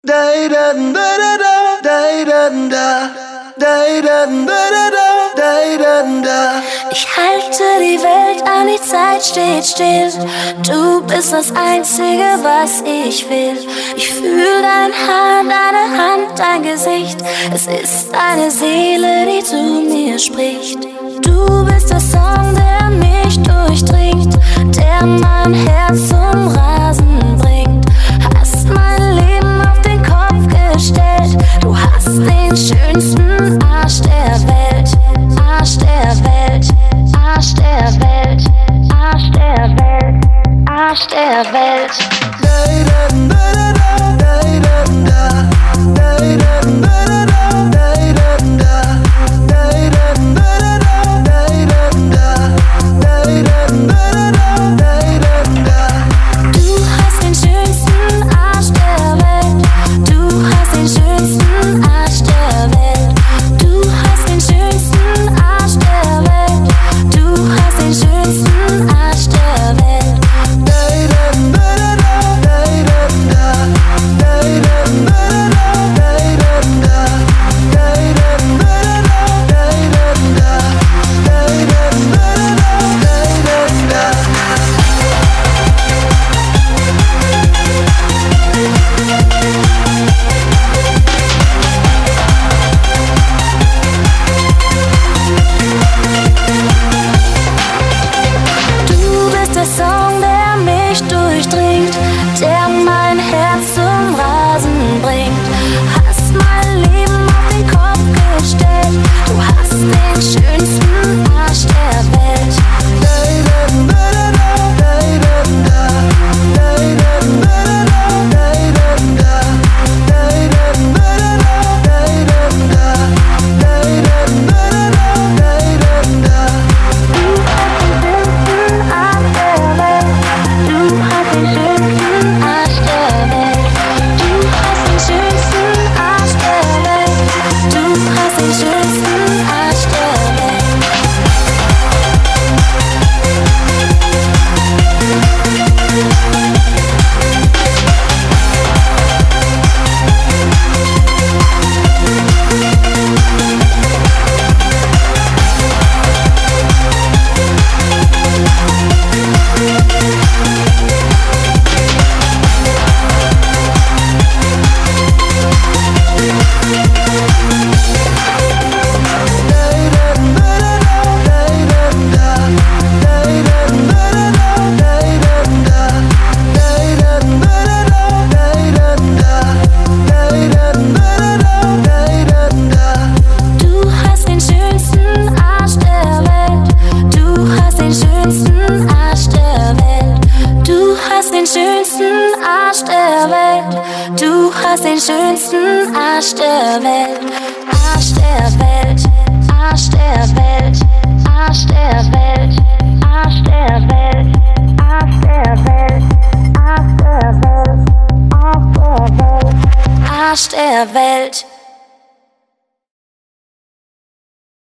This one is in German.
Ich halte die Welt an, die Zeit steht still. Du bist das Einzige, was ich will. Ich fühl dein Haar, deine Hand, dein Gesicht. Es ist deine Seele, die zu mir spricht. Du bist der Song, der mich durchdringt, der mein Herz zum Rasen bringt. Hast mein Leben auf den Kopf gestellt. Du hast den schönsten Arsch der Welt. Arsch der Welt, Arsch der Welt, Arsch der Welt, Arsch der Welt. Du hast den schönsten Arsch der Welt. Arsch der Welt, Arsch der Welt, Arsch der Welt, Arsch der Welt, Arsch der Welt, Arsch der Welt, Arsch der Welt, Arsch der Welt.